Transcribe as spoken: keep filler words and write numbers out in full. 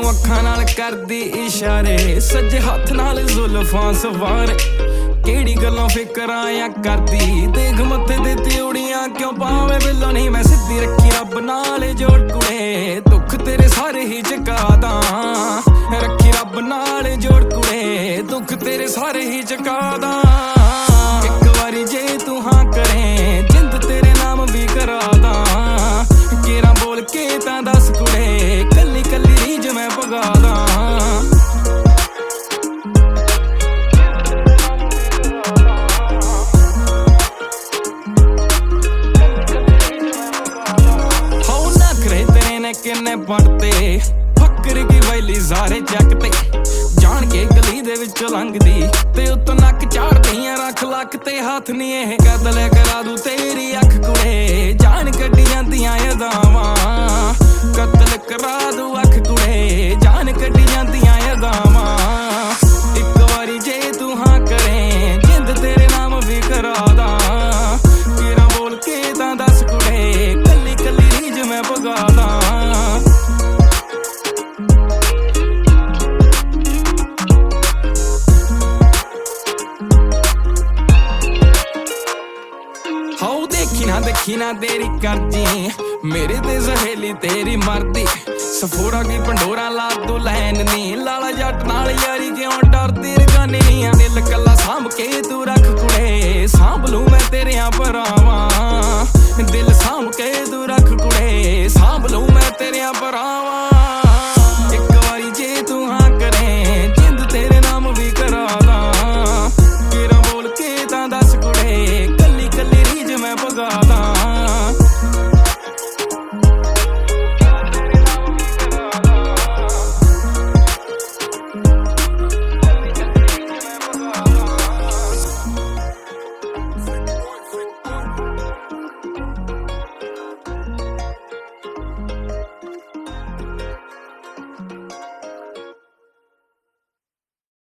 ਤੂੰ ਅੱਖਾਂ ਨਾਲ ਕਰਦੀ ਇਸ਼ਾਰੇ, ਸੱਜੇ ਹੱਥ ਨਾਲ ਜ਼ੁਲਫਾਂ ਸਵਾਰ। ਕਿਹੜੀ ਗੱਲੋਂ ਫਿਕਰਾਂ ਆ ਕਰਦੀ, ਦੇਖ ਮੱਥੇ ਤੇ ਤਿਉੜੀਆਂ ਕਿਉਂ ਪਾਵੇਂ ਬਿੱਲੋ ਨਹੀਂ ਮੈਂ ਸਿੱਧੀ ਰੱਖੀ ਰੱਬ ਨਾਲ ਜੋੜ ਕੁੜੇ, ਦੁੱਖ ਤੇਰੇ ਸਾਰੇ ਹੀ ਚੁਕਾ ਦਾਂ। ਰੱਖੀ ਰੱਬ ਨਾਲ ਜੋੜ ਕੁੜੇ, ਦੁੱਖ ਤੇਰੇ ਸਾਰੇ ਹੀ ਚੁਕਾ ਦਾਂ। ਇੱਕ ਵਾਰੀ ਜੇ ਤੂੰ ਹਾਂ ਕਰੇ, ਜਿੰਦ ਤੇਰੇ ਨਾਮ ਵੀ ਕਰਾ ਦਾਂ। ਕੇਰਾਂ ਬੋਲ ਕੇ ਤਾਂ ਦੱਸ ਕੁੜੇ, ਕੱਲੀ ਕੱਲੀ ਰੀਝ ਮੈਂ ਪਗਾ ਦਾਂ। ਕਿੰਨੇ ਪੜਤੇ ਫੱਕਰ ਕੀ ਵੈਲੀ ਸਾਰੇ ਚੱਕ ਤੇ, ਜਾਣ ਕੇ ਗਲੀ ਦੇ ਵਿੱਚੋਂ ਲੰਘਦੀ ਤੇ ਉੱਤੋਂ ਨੱਕ ਝਾੜਦੀਆਂ ਰੱਖ ਲੱਕ ਤੇ ਹੱਥ ਨੀ ਇਹ ਕਤਲ ਕਰਾ ਦੂ ਤੇਰੀ ਅੱਖ ਕੁੜੇ। ਜਾਣ ਕੱਢੀ ਜਾਂਦੀਆਂ ਅਦਾਵਾਂ, ਕਤਲ ਕਰਾ ਦੂ ਅੱਖ ਕੁੜੇ। ਜਾਣ ਕੱਢੀ ਜਾਂਦੀਆਂ ਅਦਾਵਾਂ। ਇੱਕ ਵਾਰੀ ਜੇ ਤੂੰ ਹਾਂ ਕਰੇ, ਜਿੰਦ ਤੇਰੇ ਨਾਮ ਵੀ ਕਰਾ ਦਾਂ। ਕਿਹੜਾ ਬੋਲ ਕੇ ਤਾਂ ਦੱਸ ਕੁੜੇ, ਕੱਲੀ ਕੱਲੀ ਰੀਝ ਮੈਂ ਪਗਾ ਦਾਂ। ਹਾਉ ਦੇਖੀ ਨਾ ਦੇਖੀ ਨਾ ਤੇਰੀ ਕਰਦੀ, ਮੇਰੇ ਤੇ ਸਹੇਲੀ ਤੇਰੀ ਮਰਦੀ। ਸਫੋੜਾ ਕੀ ਪੰਡੋਰਾ ਲਾ ਤੂੰ ਲੈਣ ਨੀ, ਲਾਲਾ ਜੱਟ ਨਾਲ ਯਾਰੀ ਕਿਉਂ ਡਰਦੀ ਰਗਾਨੀ ਨੀ। ਦਿਲ